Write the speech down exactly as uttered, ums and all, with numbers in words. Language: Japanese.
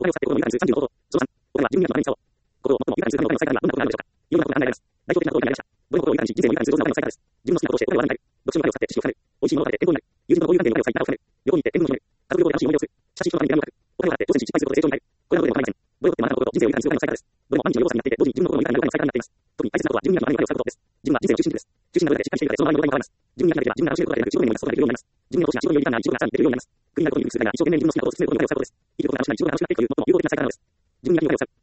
お金を使って心の豊かにするさんじゅうの方法。そのさん、お金は自分にはのお金に使おう。心を最も豊かにするためのお金の使い方にはどんなことがあるのでしょうか。有用なことが考えられます。代表的なことをいただきました。どれも心を豊かにし、人生を豊かにする上手なお金の使い方です。自分の好きなことをしてお金を払わない。読書のお金を使って知識を深める。美味しいものを食べて健康になる。友人との交友関係のお金を使い仲を深める。旅行に行って天文を広める。家族旅行で楽しい思い出をする。しかし人のために手紙を書く。お金を払って挑戦し失敗することで成長になる。これらのことでも構いません。どれもって学んだことと人生を豊かにするお金の使い方です。どれも毎日の要素になっていて、同時に自分の心の豊かになるお金の使い方になっています。特に大切なことは自分にはのお金を使うことです。自分が自然を中心にしてその周りのお金を使うことです。自分にはできる限りその周りのお金を使うことです。自分にやきなければ自分が仕事により単な一度がさらに出るようになります。国なることにするが一生懸命自分の好きなことを進めることにお金を使うことです。生きることが楽しくなり仕事が楽しくなっていくという最も有効的な使い方なのです。自分にやきにお金を使う。